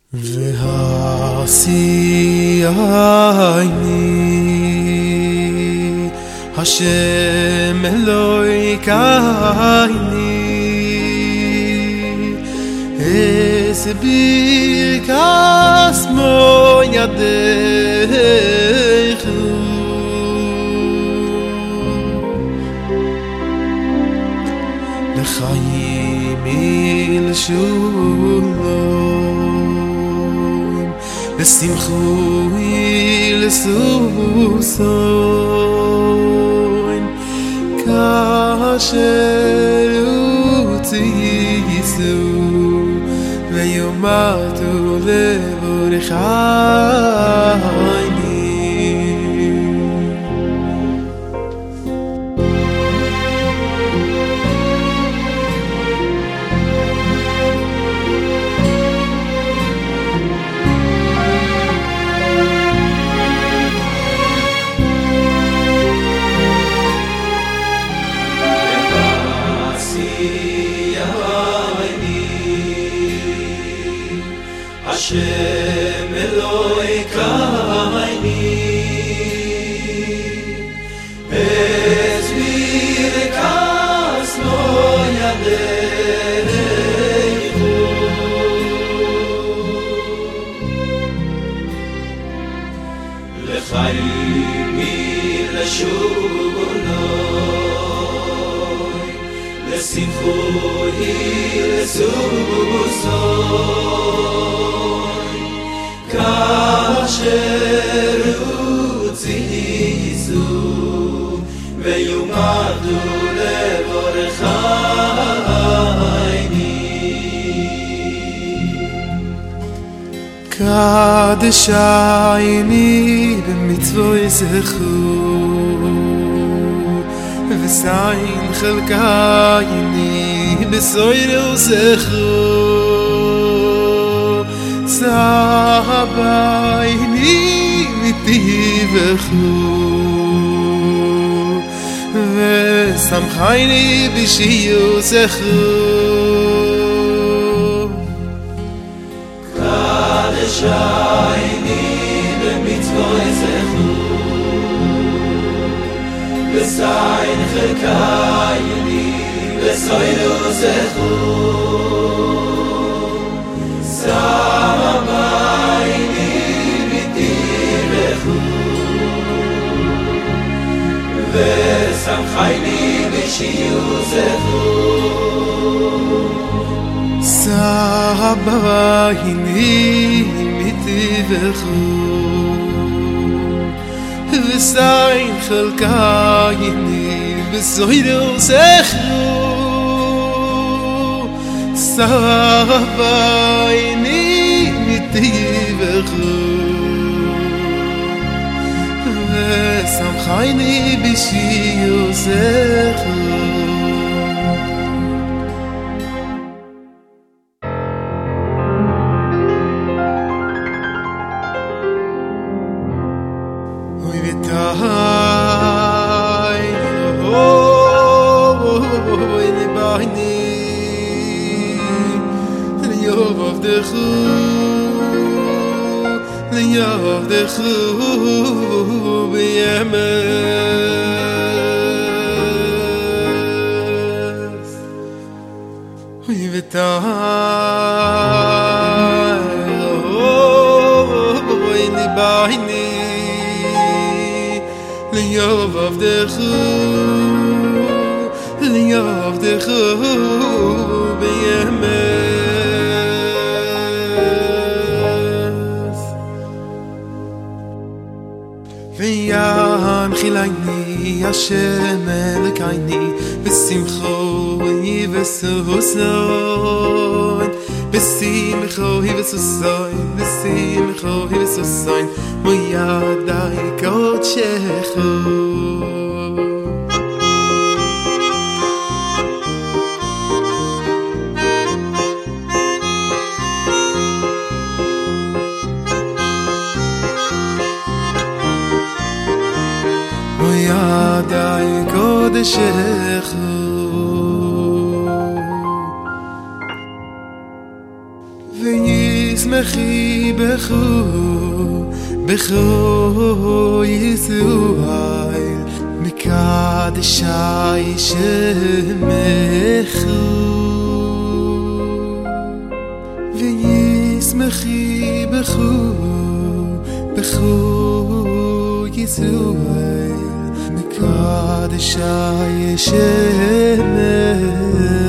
והשיאני השם אלוהי קייני אסביר כסמו ידך לחיים ולשלום לשמחו ולששון כאשר תיסעו ויאמרו לברכני Hashem Eloi Kaini Es Virkas Lo Yadechu Lechaimi Leshuloi Lesimchuhi Lesusoi כאשר תיסעו ויאמרו לברכני קדשייני במצוותיך ושיין חלקייני בסוירותיך סבייני מטיבך ושמחייני בשיעותך קדשייני במצוותיך ושיין חלקייני בסוירותיך סבייני מטיבך ושמחייני בשיעותך סבייני מטיבך ושיין חלקייני בסוירותך סבייני מטיבך ושמחייני בשיעותך אוי ותאי אוי לבייני ליעבדך ביאמץ אוי ותאי אוי לבייני ליעבדך ביאמץ וינחילני השם אלוקייני בשמחו וששון בשמחו וששון מידי קודשך מידי קודשך וישמח שמחי בכו ישראל מקדשי שמחו וישמחי בכו ישראל מקדשי שמחו